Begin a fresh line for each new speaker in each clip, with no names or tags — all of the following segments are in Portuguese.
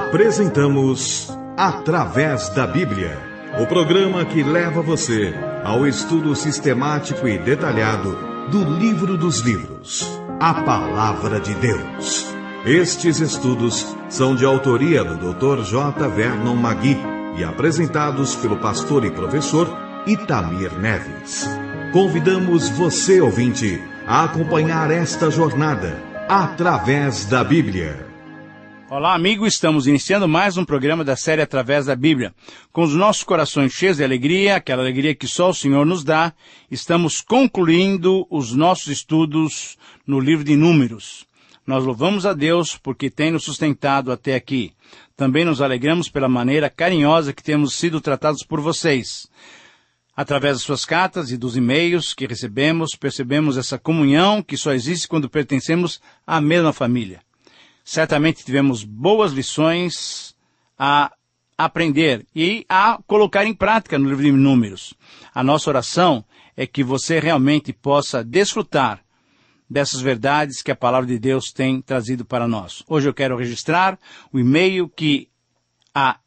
Apresentamos Através da Bíblia, o programa que leva você ao estudo sistemático e detalhado do livro dos livros, a Palavra de Deus. Estes estudos são de autoria do Dr. J. Vernon Magui e apresentados pelo pastor e professor Itamir Neves. Convidamos você, ouvinte, a acompanhar esta jornada através da Bíblia.
Olá, amigo, estamos iniciando mais um programa da série Através da Bíblia. Com os nossos corações cheios de alegria, aquela alegria que só o Senhor nos dá, estamos concluindo os nossos estudos no livro de Números. Nós louvamos a Deus porque tem nos sustentado até aqui. Também nos alegramos pela maneira carinhosa que temos sido tratados por vocês. Através das suas cartas e dos e-mails que recebemos, percebemos essa comunhão que só existe quando pertencemos à mesma família. Certamente tivemos boas lições a aprender e a colocar em prática no livro de Números. A nossa oração é que você realmente possa desfrutar dessas verdades que a palavra de Deus tem trazido para nós. Hoje eu quero registrar o e-mail que a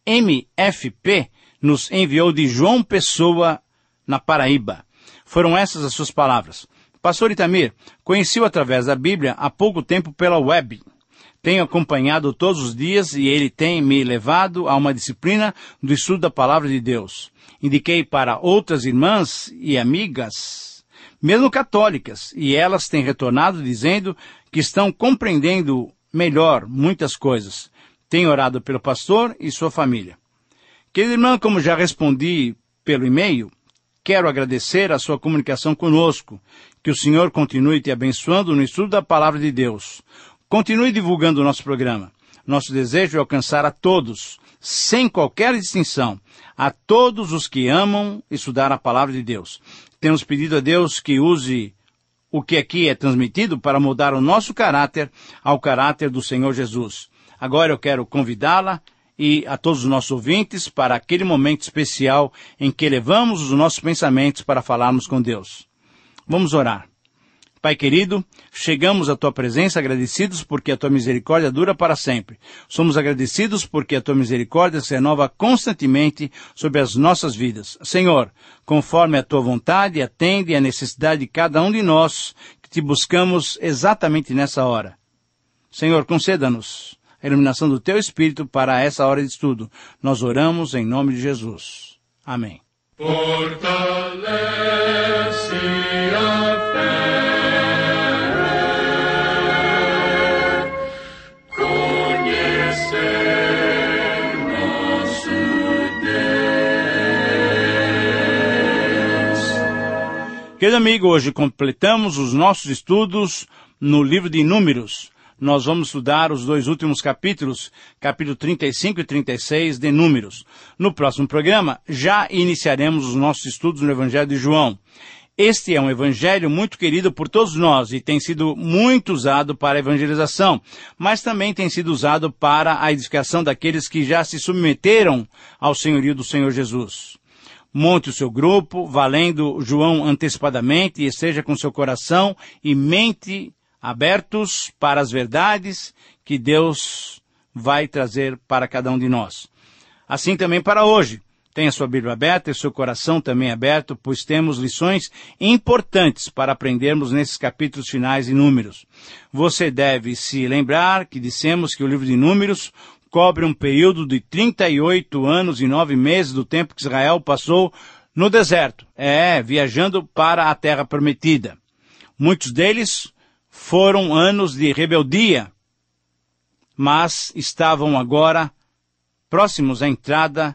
MFP nos enviou de João Pessoa, na Paraíba. Foram essas as suas palavras. Pastor Itamir, conheci-o através da Bíblia há pouco tempo pela web. Tenho acompanhado todos os dias e ele tem me levado a uma disciplina do estudo da Palavra de Deus. Indiquei para outras irmãs e amigas, mesmo católicas, e elas têm retornado dizendo que estão compreendendo melhor muitas coisas. Tenho orado pelo pastor e sua família. Querida irmã, como já respondi pelo e-mail, quero agradecer a sua comunicação conosco. Que o Senhor continue te abençoando no estudo da Palavra de Deus. Continue divulgando o nosso programa. Nosso desejo é alcançar a todos, sem qualquer distinção, a todos os que amam estudar a Palavra de Deus. Temos pedido a Deus que use o que aqui é transmitido para mudar o nosso caráter ao caráter do Senhor Jesus. Agora eu quero convidá-la e a todos os nossos ouvintes para aquele momento especial em que elevamos os nossos pensamentos para falarmos com Deus. Vamos orar. Pai querido, chegamos à Tua presença agradecidos porque a Tua misericórdia dura para sempre. Somos agradecidos porque a Tua misericórdia se renova constantemente sobre as nossas vidas. Senhor, conforme a Tua vontade, atende à necessidade de cada um de nós que Te buscamos exatamente nessa hora. Senhor, conceda-nos a iluminação do Teu Espírito para essa hora de estudo. Nós oramos em nome de Jesus. Amém.
Fortalece a fé.
Querido amigo, hoje completamos os nossos estudos no livro de Números. Nós vamos estudar os dois últimos capítulos, capítulo 35 e 36 de Números. No próximo programa, já iniciaremos os nossos estudos no Evangelho de João. Este é um evangelho muito querido por todos nós e tem sido muito usado para a evangelização, mas também tem sido usado para a edificação daqueles que já se submeteram ao senhorio do Senhor Jesus. Monte o seu grupo, valendo João antecipadamente, e esteja com seu coração e mente abertos para as verdades que Deus vai trazer para cada um de nós. Assim também para hoje. Tenha sua Bíblia aberta e seu coração também aberto, pois temos lições importantes para aprendermos nesses capítulos finais de Números. Você deve se lembrar que dissemos que o livro de Números cobre um período de 38 anos e 9 meses do tempo que Israel passou no deserto, viajando para a terra prometida. Muitos deles foram anos de rebeldia, mas estavam agora próximos à entrada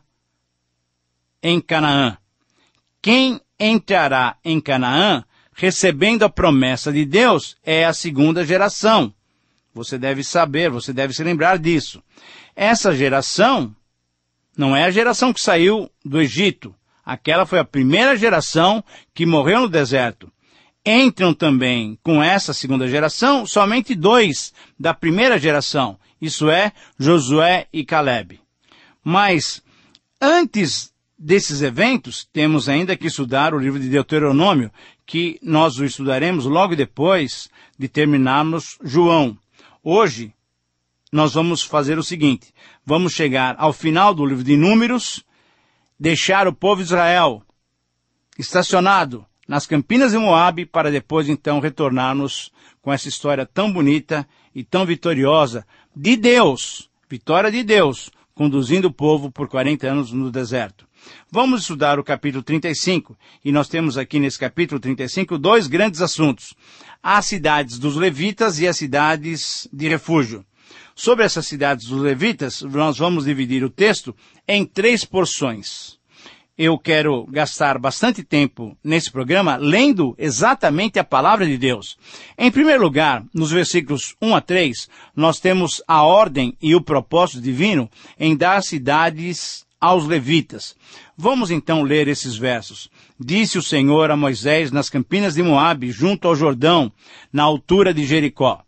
em Canaã. Quem entrará em Canaã, recebendo a promessa de Deus, é a segunda geração. Você deve saber, você deve se lembrar disso. Essa geração não é a geração que saiu do Egito. Aquela foi a primeira geração que morreu no deserto. Entram também com essa segunda geração somente 2 da primeira geração. Isso é, Josué e Calebe. Mas, antes desses eventos, temos ainda que estudar o livro de Deuteronômio, que nós o estudaremos logo depois de terminarmos João. Hoje, nós vamos fazer o seguinte: vamos chegar ao final do livro de Números, deixar o povo de Israel estacionado nas campinas de Moabe, para depois então retornarmos com essa história tão bonita e tão vitoriosa de Deus, vitória de Deus, conduzindo o povo por 40 anos no deserto. Vamos estudar o capítulo 35, e nós temos aqui nesse capítulo 35 dois grandes assuntos: as cidades dos levitas e as cidades de refúgio. Sobre essas cidades dos levitas, nós vamos dividir o texto em 3 porções. Eu quero gastar bastante tempo nesse programa lendo exatamente a palavra de Deus. Em primeiro lugar, nos versículos 1 a 3, nós temos a ordem e o propósito divino em dar cidades aos levitas. Vamos então ler esses versos. Disse o Senhor a Moisés nas campinas de Moabe, junto ao Jordão, na altura de Jericó: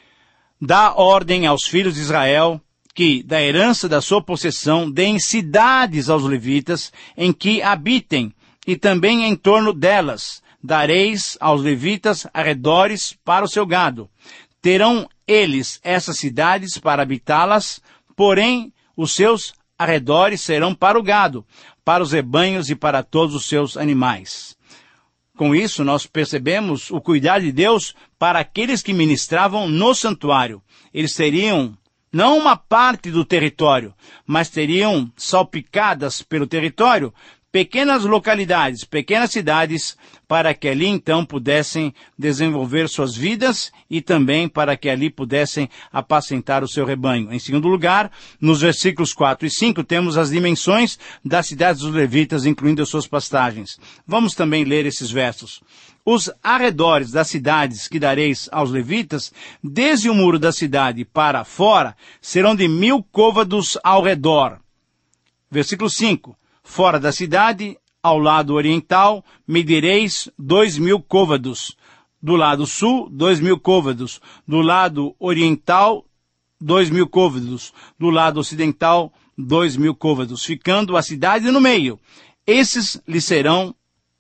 dá ordem aos filhos de Israel que, da herança da sua possessão, deem cidades aos levitas em que habitem, e também em torno delas dareis aos levitas arredores para o seu gado. Terão eles essas cidades para habitá-las, porém os seus arredores serão para o gado, para os rebanhos e para todos os seus animais. Com isso, nós percebemos o cuidado de Deus para aqueles que ministravam no santuário. Eles teriam não uma parte do território, mas teriam salpicadas pelo território pequenas localidades, pequenas cidades, para que ali então pudessem desenvolver suas vidas e também para que ali pudessem apacentar o seu rebanho. Em segundo lugar, nos versículos 4 e 5, temos as dimensões das cidades dos levitas, incluindo as suas pastagens. Vamos também ler esses versos. Os arredores das cidades que dareis aos levitas, desde o muro da cidade para fora, serão de 1000 côvados ao redor. Versículo 5. Fora da cidade, ao lado oriental, medireis 2000 côvados. Do lado sul, 2000 côvados. Do lado oriental, 2000 côvados. Do lado ocidental, 2000 côvados. Ficando a cidade no meio. Esses lhe serão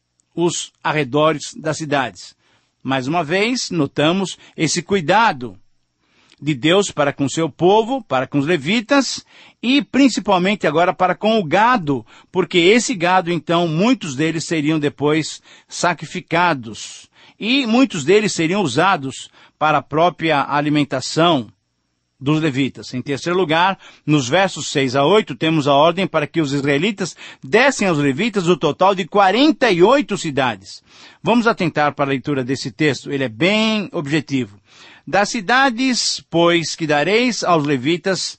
os arredores das cidades. Mais uma vez, notamos esse cuidado de Deus para com seu povo, para com os levitas, e principalmente agora para com o gado, porque esse gado, então, muitos deles seriam depois sacrificados, e muitos deles seriam usados para a própria alimentação dos levitas. Em terceiro lugar, nos versos 6 a 8, temos a ordem para que os israelitas dessem aos levitas o total de 48 cidades. Vamos atentar para a leitura desse texto, ele é bem objetivo. Das cidades, pois, que dareis aos levitas,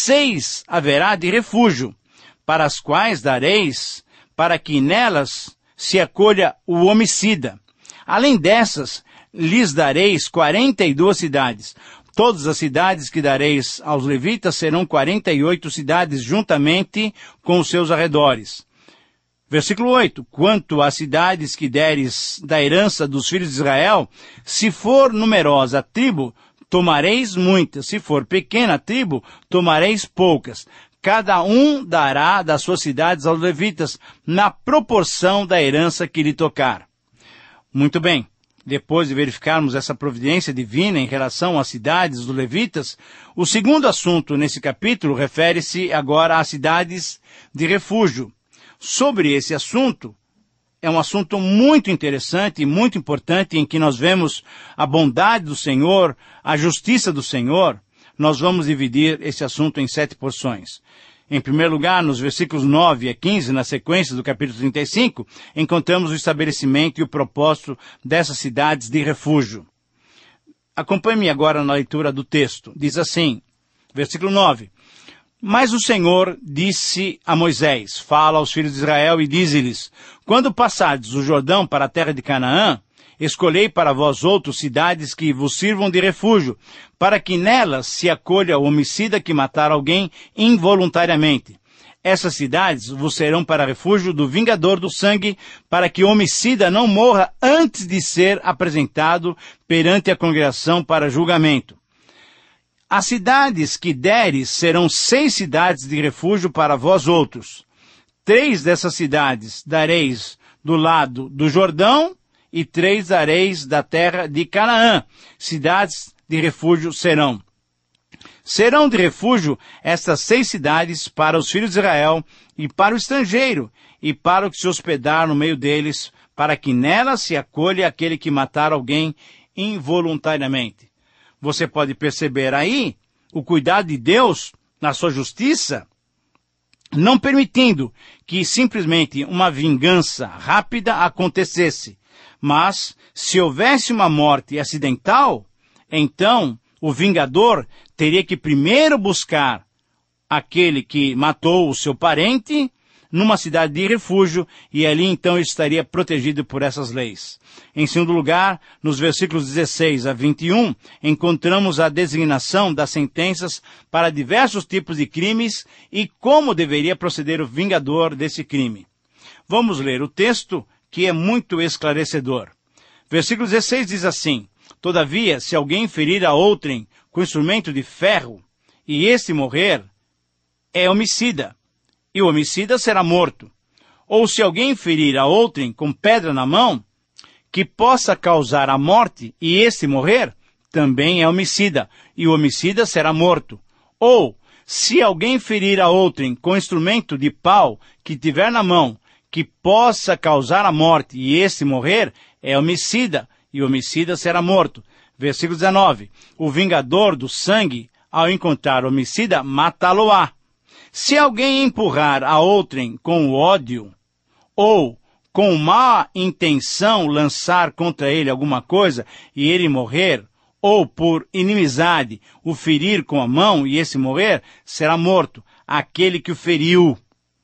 6 haverá de refúgio, para as quais dareis, para que nelas se acolha o homicida. Além dessas, lhes dareis 42 cidades. Todas as cidades que dareis aos levitas serão 48 cidades, juntamente com os seus arredores. Versículo 8. Quanto às cidades que deres da herança dos filhos de Israel, se for numerosa a tribo, tomareis muitas. Se for pequena a tribo, tomareis poucas. Cada um dará das suas cidades aos levitas, na proporção da herança que lhe tocar. Muito bem. Depois de verificarmos essa providência divina em relação às cidades dos levitas, o segundo assunto nesse capítulo refere-se agora às cidades de refúgio. Sobre esse assunto, é um assunto muito interessante e muito importante, em que nós vemos a bondade do Senhor, a justiça do Senhor. Nós vamos dividir esse assunto em 7 porções. Em primeiro lugar, nos versículos 9 a 15, na sequência do capítulo 35, encontramos o estabelecimento e o propósito dessas cidades de refúgio. Acompanhe-me agora na leitura do texto. Diz assim, versículo 9. Mas o Senhor disse a Moisés, fala aos filhos de Israel e dize-lhes, quando passardes o Jordão para a terra de Canaã, escolhei para vós outros cidades que vos sirvam de refúgio, para que nelas se acolha o homicida que matar alguém involuntariamente. Essas cidades vos serão para refúgio do vingador do sangue, para que o homicida não morra antes de ser apresentado perante a congregação para julgamento. As cidades que deres serão 6 cidades de refúgio para vós outros. 3 dessas cidades dareis do lado do Jordão e 3 dareis da terra de Canaã. Cidades de refúgio serão. Serão de refúgio estas 6 cidades para os filhos de Israel e para o estrangeiro e para o que se hospedar no meio deles, para que nelas se acolha aquele que matar alguém involuntariamente. Você pode perceber aí o cuidado de Deus na sua justiça, não permitindo que simplesmente uma vingança rápida acontecesse. Mas, se houvesse uma morte acidental, então o vingador teria que primeiro buscar aquele que matou o seu parente numa cidade de refúgio, e ali então estaria protegido por essas leis. Em segundo lugar, nos versículos 16 a 21, encontramos a designação das sentenças para diversos tipos de crimes e como deveria proceder o vingador desse crime. Vamos ler o texto, que é muito esclarecedor. Versículo 16 diz assim: Todavia, se alguém ferir a outrem com instrumento de ferro, e este morrer, é homicida, e o homicida será morto. Ou se alguém ferir a outrem com pedra na mão, que possa causar a morte, e este morrer, também é homicida, e o homicida será morto. Ou, se alguém ferir a outrem com instrumento de pau que tiver na mão, que possa causar a morte, e este morrer, é homicida, e o homicida será morto. Versículo 19. O vingador do sangue, ao encontrar o homicida, matá-lo-á. Se alguém empurrar a outrem com ódio, ou com má intenção lançar contra ele alguma coisa, e ele morrer, ou por inimizade o ferir com a mão, e esse morrer, será morto, aquele que o feriu.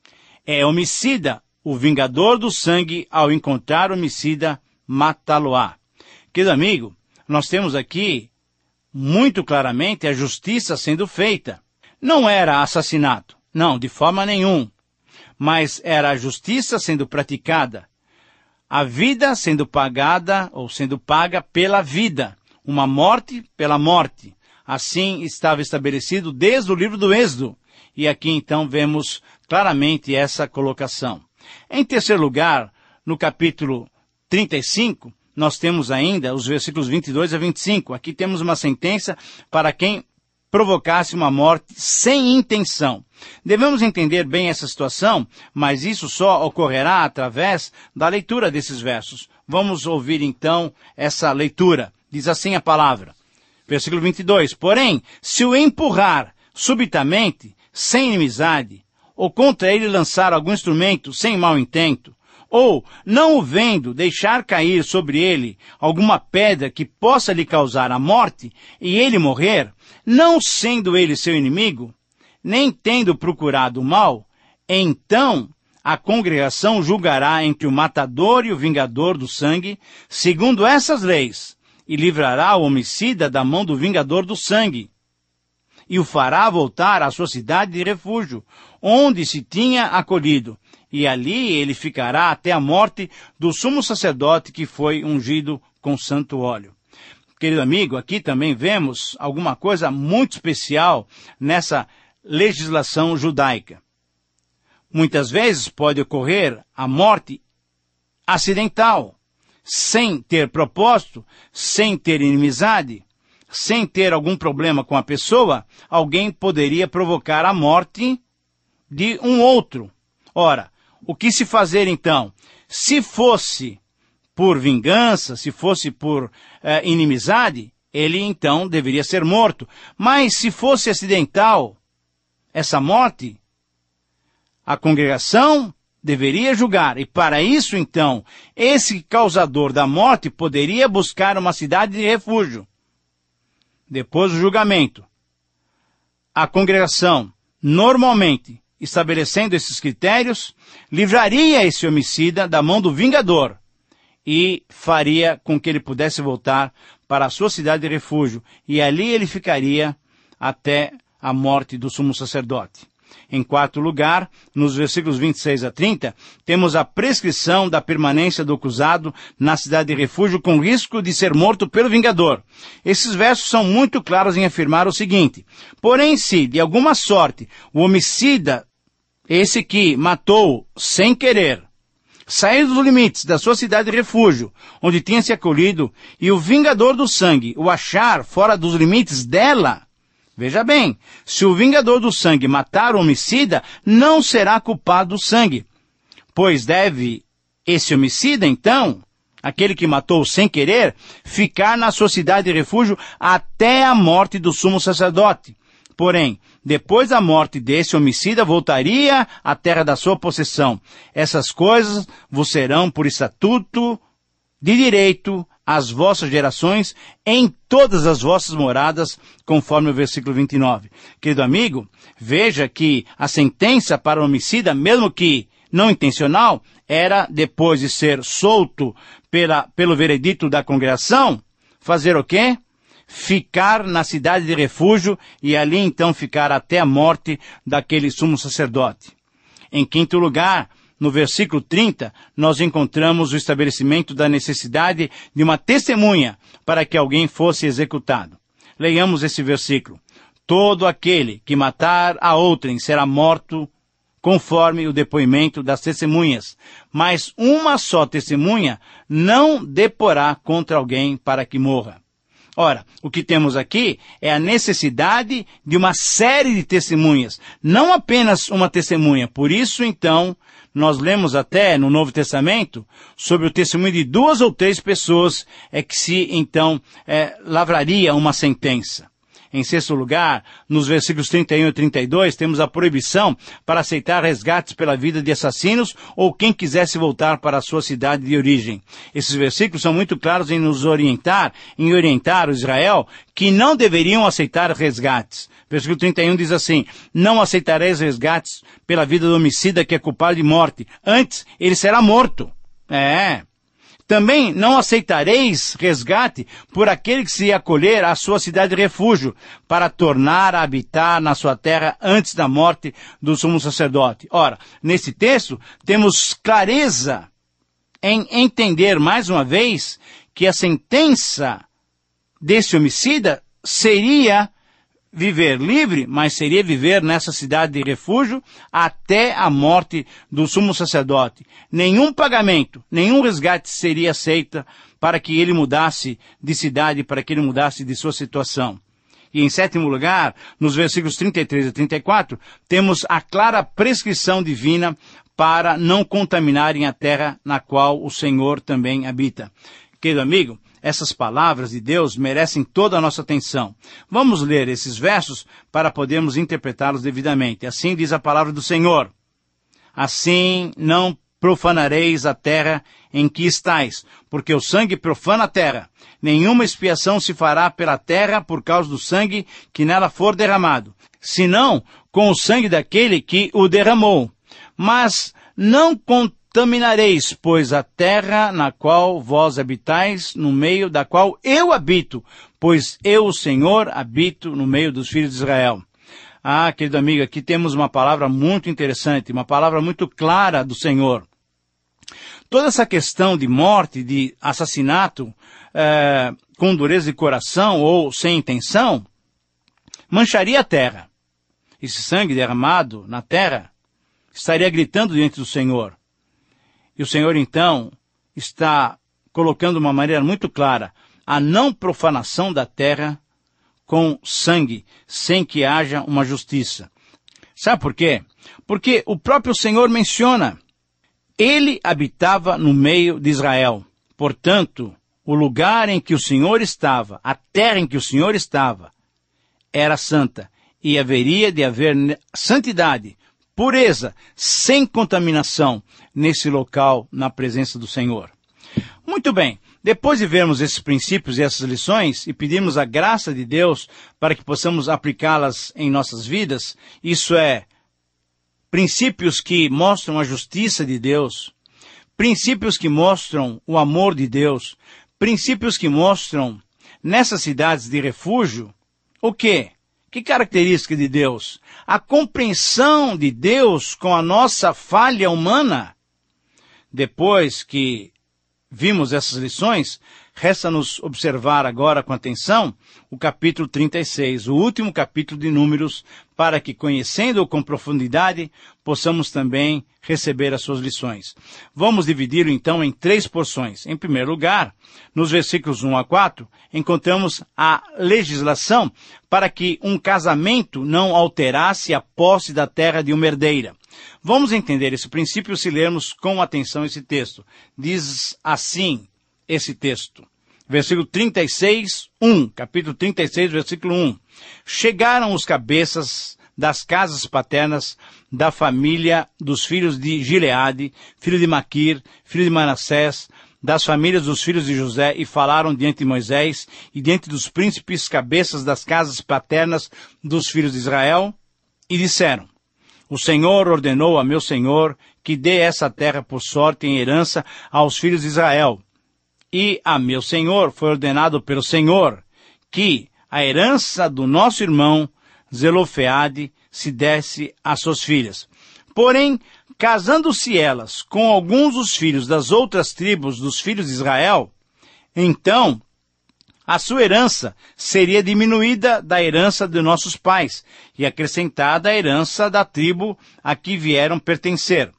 É homicida, o vingador do sangue, ao encontrar o homicida, matá-lo-á. Querido amigo, nós temos aqui, muito claramente, a justiça sendo feita. Não era assassinato, não, de forma nenhuma, mas era a justiça sendo praticada. A vida sendo pagada, ou sendo paga pela vida. Uma morte pela morte. Assim estava estabelecido desde o livro do Êxodo. E aqui então vemos claramente essa colocação. Em terceiro lugar, no capítulo 35, nós temos ainda os versículos 22 a 25. Aqui temos uma sentença para quem provocasse uma morte sem intenção. Devemos entender bem essa situação, mas isso só ocorrerá através da leitura desses versos. Vamos ouvir então essa leitura. Diz assim a palavra. Versículo 22. Porém, se o empurrar subitamente, sem inimizade, ou contra ele lançar algum instrumento sem mau intento, ou, não o vendo, deixar cair sobre ele alguma pedra que possa lhe causar a morte, e ele morrer, não sendo ele seu inimigo, nem tendo procurado o mal, então a congregação julgará entre o matador e o vingador do sangue, segundo essas leis, e livrará o homicida da mão do vingador do sangue, e o fará voltar à sua cidade de refúgio, onde se tinha acolhido, e ali ele ficará até a morte do sumo sacerdote que foi ungido com santo óleo. Querido amigo, aqui também vemos alguma coisa muito especial nessa legislação judaica. Muitas vezes pode ocorrer a morte acidental, sem ter propósito, sem ter inimizade, sem ter algum problema com a pessoa, alguém poderia provocar a morte de um outro. Ora, o que se fazer então? Se fosse por vingança, se fosse por inimizade, ele então deveria ser morto. Mas se fosse acidental, essa morte, a congregação deveria julgar. E para isso então, esse causador da morte poderia buscar uma cidade de refúgio. Depois do julgamento, a congregação, normalmente, estabelecendo esses critérios, livraria esse homicida da mão do vingador e faria com que ele pudesse voltar para a sua cidade de refúgio. E ali ele ficaria até a morte do sumo sacerdote. Em quarto lugar, nos versículos 26 a 30, temos a prescrição da permanência do acusado na cidade de refúgio com risco de ser morto pelo vingador. Esses versos são muito claros em afirmar o seguinte: porém, se, de alguma sorte, o homicida, esse que matou sem querer, sair dos limites da sua cidade de refúgio, onde tinha se acolhido, e o vingador do sangue o achar fora dos limites dela, Veja bem, se o vingador do sangue matar o homicida, não será culpado do sangue, pois deve esse homicida, então, aquele que matou sem querer, ficar na sua cidade de refúgio até a morte do sumo sacerdote. Porém, depois da morte desse homicida, voltaria à terra da sua possessão. Essas coisas vos serão por estatuto de direito às vossas gerações em todas as vossas moradas, conforme o versículo 29. Querido amigo, veja que a sentença para o homicida, mesmo que não intencional, era, depois de ser solto pelo veredito da congregação, fazer o quê? Ficar na cidade de refúgio e ali então ficar até a morte daquele sumo sacerdote. Em quinto lugar, no versículo 30, nós encontramos o estabelecimento da necessidade de uma testemunha para que alguém fosse executado. Leiamos esse versículo. Todo aquele que matar a outrem será morto conforme o depoimento das testemunhas. Mas uma só testemunha não deporá contra alguém para que morra. Ora, o que temos aqui é a necessidade de uma série de testemunhas, não apenas uma testemunha. Por isso, então, nós lemos até no Novo Testamento sobre o testemunho de 2 ou 3 pessoas que se, então, lavraria uma sentença. Em sexto lugar, nos versículos 31 e 32, temos a proibição para aceitar resgates pela vida de assassinos ou quem quisesse voltar para a sua cidade de origem. Esses versículos são muito claros em nos orientar, o Israel, que não deveriam aceitar resgates. Versículo 31 diz assim, não aceitareis resgates pela vida do homicida que é culpado de morte. Antes, ele será morto. Também não aceitareis resgate por aquele que se acolher à sua cidade de refúgio, para tornar a habitar na sua terra antes da morte do sumo sacerdote. Ora, nesse texto, temos clareza em entender, mais uma vez, que a sentença desse homicida seria viver livre, mas seria viver nessa cidade de refúgio até a morte do sumo sacerdote. Nenhum pagamento, nenhum resgate seria aceito para que ele mudasse de cidade, para que ele mudasse de sua situação. E em sétimo lugar, nos versículos 33 e 34, temos a clara prescrição divina para não contaminarem a terra na qual o Senhor também habita. Querido amigo, essas palavras de Deus merecem toda a nossa atenção. Vamos ler esses versos para podermos interpretá-los devidamente. Assim diz a palavra do Senhor. Assim não profanareis a terra em que estais, porque o sangue profana a terra. Nenhuma expiação se fará pela terra por causa do sangue que nela for derramado, senão com o sangue daquele que o derramou. Mas não contaminareis, pois a terra na qual vós habitais, no meio da qual eu habito, pois eu, o Senhor, habito no meio dos filhos de Israel. Ah, querido amigo, aqui temos uma palavra muito interessante, uma palavra muito clara do Senhor. Toda essa questão de morte, de assassinato, com dureza de coração ou sem intenção, mancharia a terra. Esse sangue derramado na terra estaria gritando diante do Senhor. E o Senhor, então, está colocando de uma maneira muito clara a não profanação da terra com sangue, sem que haja uma justiça. Sabe por quê? Porque o próprio Senhor menciona, ele habitava no meio de Israel. Portanto, o lugar em que o Senhor estava, a terra em que o Senhor estava, era santa. E haveria de haver santidade, pureza, sem contaminação, nesse local, na presença do Senhor. Muito bem, depois de vermos esses princípios e essas lições, e pedirmos a graça de Deus para que possamos aplicá-las em nossas vidas, isso é, princípios que mostram a justiça de Deus, princípios que mostram o amor de Deus, princípios que mostram, nessas cidades de refúgio, o quê? Que característica de Deus? A compreensão de Deus com a nossa falha humana. Depois que vimos essas lições, resta-nos observar agora com atenção o capítulo 36, o último capítulo de Números, para que, conhecendo-o com profundidade, possamos também receber as suas lições. Vamos dividi-lo então em 3 porções. Em primeiro lugar, nos versículos 1 a 4, encontramos a legislação para que um casamento não alterasse a posse da terra de uma herdeira. Vamos entender esse princípio se lermos com atenção esse texto. Diz assim esse texto. Versículo 36, 1. Capítulo 36, versículo 1. Chegaram os cabeças das casas paternas da família dos filhos de Gileade, filho de Maquir, filho de Manassés, das famílias dos filhos de José, e falaram diante de Moisés e diante dos príncipes cabeças das casas paternas dos filhos de Israel, e disseram: o Senhor ordenou a meu senhor que dê essa terra por sorte em herança aos filhos de Israel. E a meu senhor foi ordenado pelo Senhor que a herança do nosso irmão Zelofeade se desse às suas filhas. Porém, casando-se elas com alguns dos filhos das outras tribos dos filhos de Israel, então a sua herança seria diminuída da herança de nossos pais e acrescentada à herança da tribo a que vieram pertencer.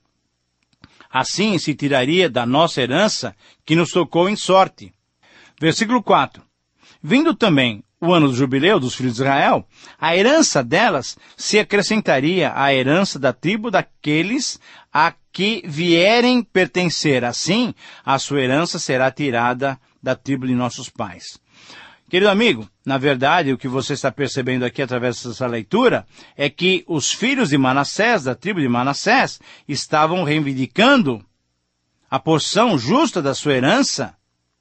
Assim se tiraria da nossa herança que nos tocou em sorte. Versículo 4. Vindo também o ano do jubileu dos filhos de Israel, a herança delas se acrescentaria à herança da tribo daqueles a que vierem pertencer. Assim, a sua herança será tirada da tribo de nossos pais. Querido amigo, na verdade, o que você está percebendo aqui através dessa leitura é que os filhos de Manassés, da tribo de Manassés, estavam reivindicando a porção justa da sua herança,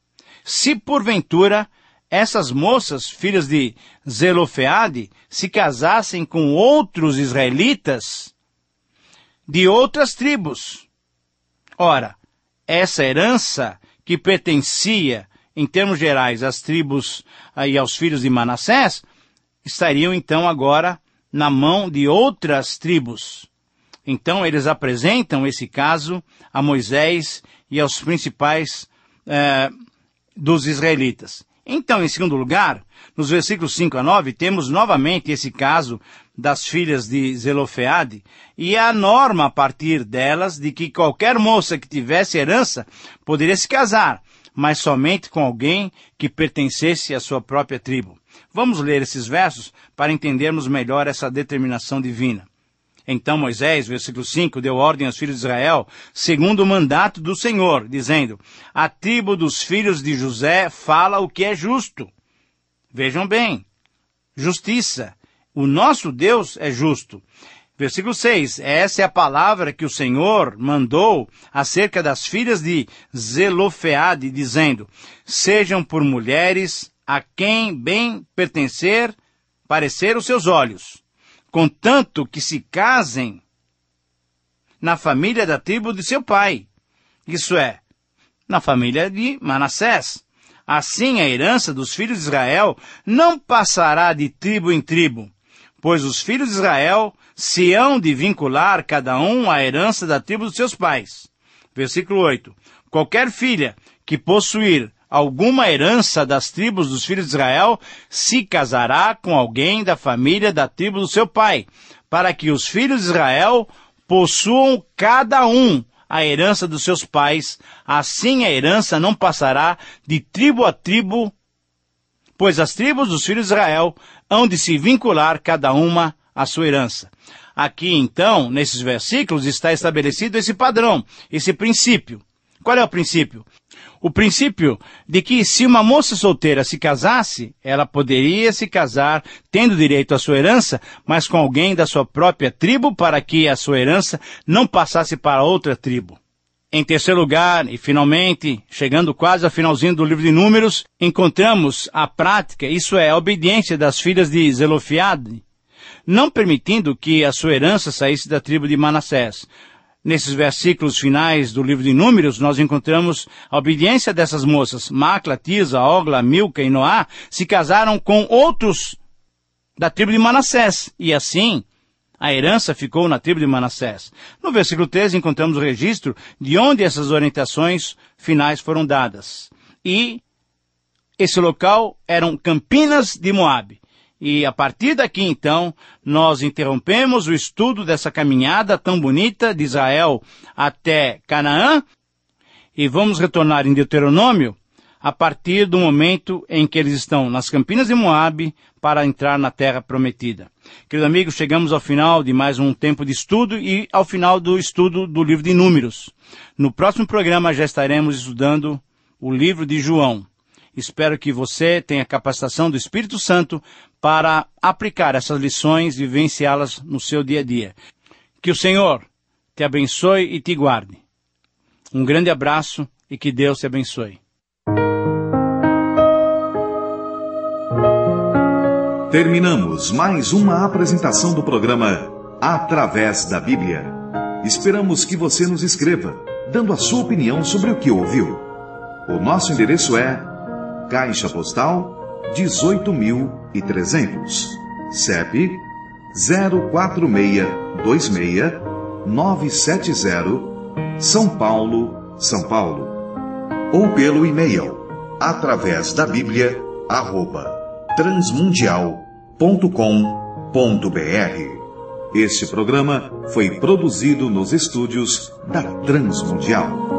se porventura essas moças, filhas de Zelofeade, se casassem com outros israelitas de outras tribos. Ora, essa herança que pertencia em termos gerais, às tribos e aos filhos de Manassés, estariam então agora na mão de outras tribos. Então eles apresentam esse caso a Moisés e aos principais dos israelitas. Então, em segundo lugar, nos versículos 5 a 9, temos novamente esse caso das filhas de Zelofeade, e a norma a partir delas de que qualquer moça que tivesse herança poderia se casar, mas somente com alguém que pertencesse à sua própria tribo. Vamos ler esses versos para entendermos melhor essa determinação divina. Então Moisés, versículo 5, deu ordem aos filhos de Israel, segundo o mandato do Senhor, dizendo: a tribo dos filhos de José fala o que é justo. Vejam bem, justiça. O nosso Deus é justo. Versículo 6, essa é a palavra que o Senhor mandou acerca das filhas de Zelofeade, dizendo: sejam por mulheres a quem bem parecer os seus olhos, contanto que se casem na família da tribo de seu pai, isso é, na família de Manassés. Assim a herança dos filhos de Israel não passará de tribo em tribo, pois os filhos de Israel se hão de vincular cada um à herança da tribo dos seus pais. Versículo 8. Qualquer filha que possuir alguma herança das tribos dos filhos de Israel se casará com alguém da família da tribo do seu pai, para que os filhos de Israel possuam cada um a herança dos seus pais. Assim a herança não passará de tribo a tribo, pois as tribos dos filhos de Israel hão de se vincular cada uma à sua herança. Aqui, então, nesses versículos, está estabelecido esse padrão, esse princípio. Qual é o princípio? O princípio de que se uma moça solteira se casasse, ela poderia se casar tendo direito à sua herança, mas com alguém da sua própria tribo, para que a sua herança não passasse para outra tribo. Em terceiro lugar, e finalmente, chegando quase ao finalzinho do livro de Números, encontramos a prática, isso é, a obediência das filhas de Zelofeade, não permitindo que a sua herança saísse da tribo de Manassés. Nesses versículos finais do livro de Números, nós encontramos a obediência dessas moças. Macla, Tisa, Ogla, Milca e Noá se casaram com outros da tribo de Manassés, e assim a herança ficou na tribo de Manassés. No versículo 13 encontramos o registro de onde essas orientações finais foram dadas. E esse local eram Campinas de Moabe. E a partir daqui, então, nós interrompemos o estudo dessa caminhada tão bonita de Israel até Canaã e vamos retornar em Deuteronômio a partir do momento em que eles estão nas Campinas de Moabe para entrar na Terra Prometida. Querido amigo, chegamos ao final de mais um tempo de estudo e ao final do estudo do livro de Números. No próximo programa já estaremos estudando o livro de João. Espero que você tenha capacitação do Espírito Santo para aplicar essas lições e vivenciá-las no seu dia a dia. Que o Senhor te abençoe e te guarde. Um grande abraço e que Deus te abençoe.
Terminamos mais uma apresentação do programa Através da Bíblia. Esperamos que você nos escreva, dando a sua opinião sobre o que ouviu. O nosso endereço é Caixa Postal 18.300, CEP 04626-970, São Paulo, São Paulo. Ou pelo e-mail atravesdaBíblia@transmundial.com.br. Este programa foi produzido nos estúdios da Transmundial.